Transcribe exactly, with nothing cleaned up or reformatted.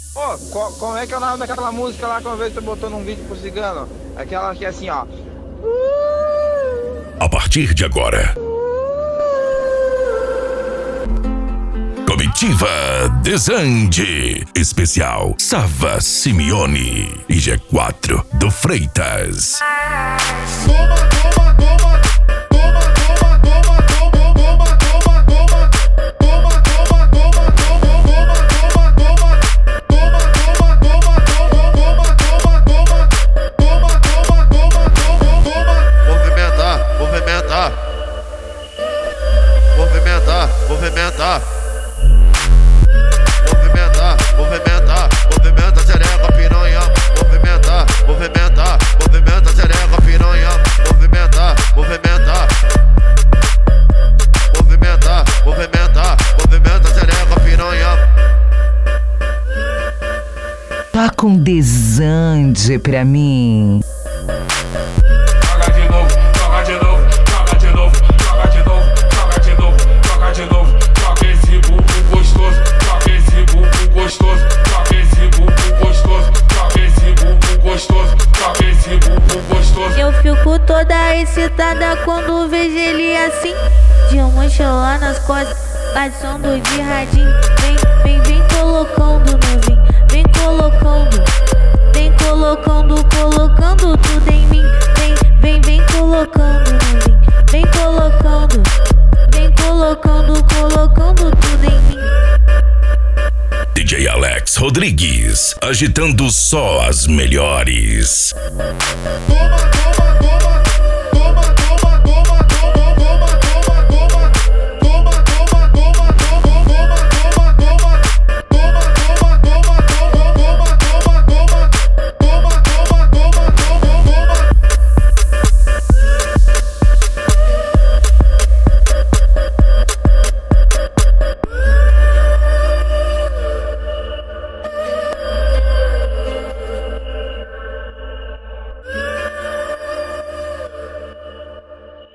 Pô, co- como é que é o nome daquela música lá que uma vez você botou num vídeo pro cigano? Aquela que é assim, ó. A partir de agora, Comitiva Desande, especial Sava Simeone e G quatro do Freitas. Toma, toma, toma, toma, toma, toma, toma, toma, toma, toma, toma, toma, toma, toma, movimentar, movimentar, movimentar, movimentar, movimentar, movimentar, movimenta xereca, piranha, movimentar, movimentar, movimenta xereca, piranha, movimentar, movimentar, movimentar, movimentar, movimenta xereca, piranha. Tá com desande pra mim. Joga de novo, joga de novo, joga de novo, joga de novo, joga de novo, joga de novo, joga esse bubu gostoso, joga esse bubu gostoso, joga esse bubu gostoso, joga esse bubu gostoso, joga esse bubu gostoso. Eu fico toda excitada quando vejo ele assim, de mochila nas costas, caçando de radinho. Vem, vem, vem colocando novinho, vem colocando, vem colocando, colocando tudo em mim. Vem, vem, vem colocando novinho, vem colocando, vem colocando, colocando tudo em mim. D J Alex Rodrigues, agitando só as melhores. Toma, toma.